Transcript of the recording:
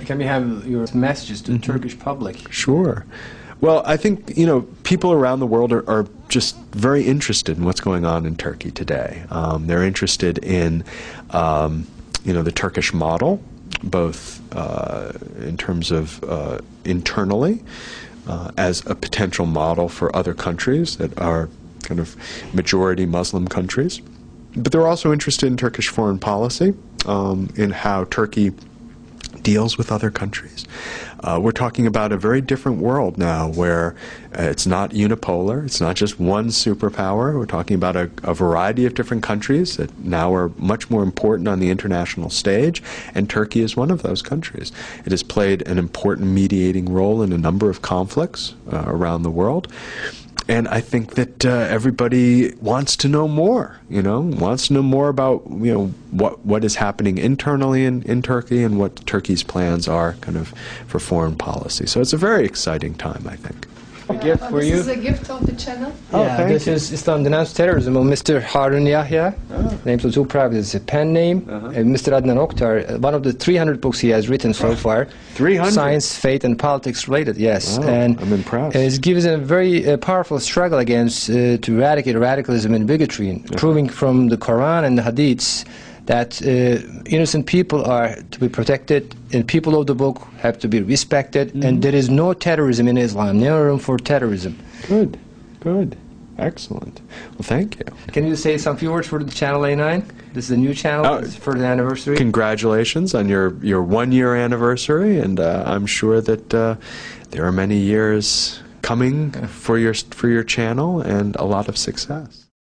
Can we have your messages to the Turkish public? Sure. Well, I think, you know, people around the world are just very interested in what's going on in Turkey today. They're interested in, you know, the Turkish model, both in terms of internally, as a potential model for other countries that are kind of majority Muslim countries. But they're also interested in Turkish foreign policy, in how Turkey deals with other countries. We're talking about a very different world now where it's not unipolar, it's not just one superpower. We're talking about a variety of different countries that now are much more important on the international stage, and Turkey is one of those countries. It has played an important mediating role in a number of conflicts around the world. And I think that everybody wants to know more, you know, wants to know more about, you know, what is happening internally in Turkey and what Turkey's plans are kind of for foreign policy. So it's a very exciting time, I think. A gift for you. This is a gift of the channel. Yeah, this is Islam Denounce Terrorism of Mr. Harun Yahya. Names are too private. It's a pen name. And Mr. Adnan Oktar, one of the 300 books he has written so far. 300? Science, faith, and politics related, yes. And I'm impressed. It gives a very powerful struggle against to eradicate radicalism and bigotry, proving from the Quran and the Hadiths that innocent people are to be protected, and people of the book have to be respected, and there is no terrorism in Islam, no room for terrorism. Good, good, excellent. Well, thank you. Can you say some few words for the Channel A9? This is a new channel for the anniversary. Congratulations on your 1-year anniversary, and I'm sure that there are many years coming for your channel and a lot of success.